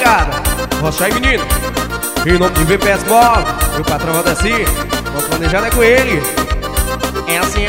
negada. Rocha aí, menino. Em nome de VPS Móvel, meu patrão roda assim. Vou planejar é com ele. É assim.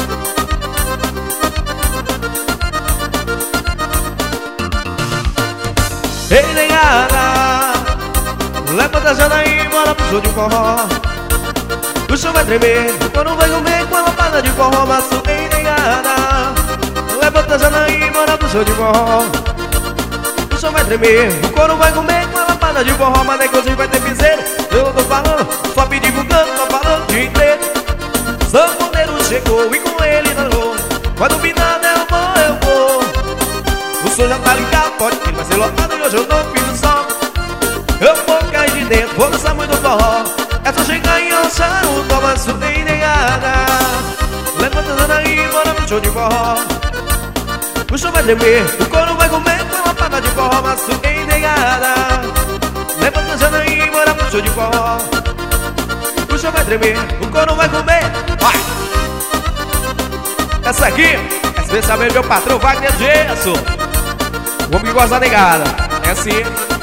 Ei, negada, levanta a Janaí, bora pro show de forró. O chão vai tremer, quando vai comer com a lapada de forró. Maço, ei, negada, levanta a Janaí, bora pro show de forró. O chão vai tremer, o couro vai comer com a lapada de forró. Mas é que hoje vai ter piseiro, eu não tô falando, só me divulgando, tô falando de inteiro. Sanfoneiro chegou e com ele dançou. Vai duvidar, eu vou. O som já tá ligado, pode que ele vai ser lotado e hoje eu não fiz só. Eu vou cair de dentro, vou dançar muito forró. É só chegar e alçar o toma bem negada. Levanta a Janaí, bora pro show de forró. O chão vai tremer, o couro vai comer com a lapada de forró. Maço bem negada. Levanta a Janaí, bora pro show de forró. O chão vai tremer, o couro vai comer. Vai! Essa aqui, especialmente meu patrão Wagner Gesso. O homem que gosta da negada. É assim.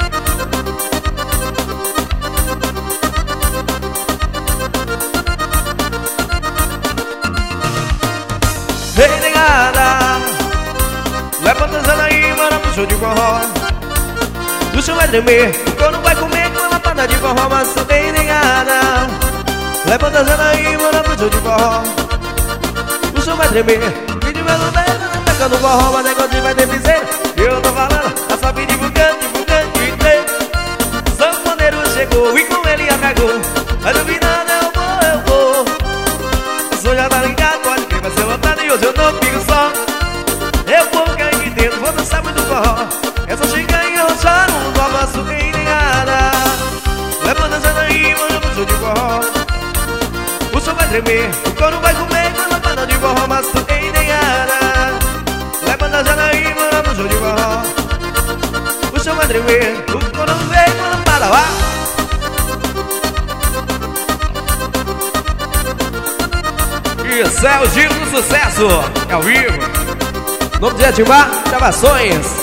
Ei, negada, levanta a Janaí, bora pro show de forró. O chão vai tremer, o couro vai comer com a lapada de forró. Mas ei, negada, levanta a Janaí, bora pro show de forró. O chão vai tremer, vídeo vai no tocando forró. Mas é que hoje vai ter piseiro, eu tô falando, é só me divulgando, de três. Sanfoneiro chegou e com ele atragou. Vai duvidando, eu vou. O som já tá ligado, pode que vai ser lotado e hoje eu não fico só. Eu vou cair de dentro, vou dançar muito forró. É só chegar e arrochar um copo açúcar e negada. Levanta a Janaí, bora pro show de forró. O som vai tremer, o couro vai comer com a lapada de forró. Mas tu ei, negada, levanta a Janaí, bora pro show de forró. O chão vai tremer, o couro vem com a lapada, vá. Isso é o giro do sucesso, é ao vivo. Nome de Edmar Gravações.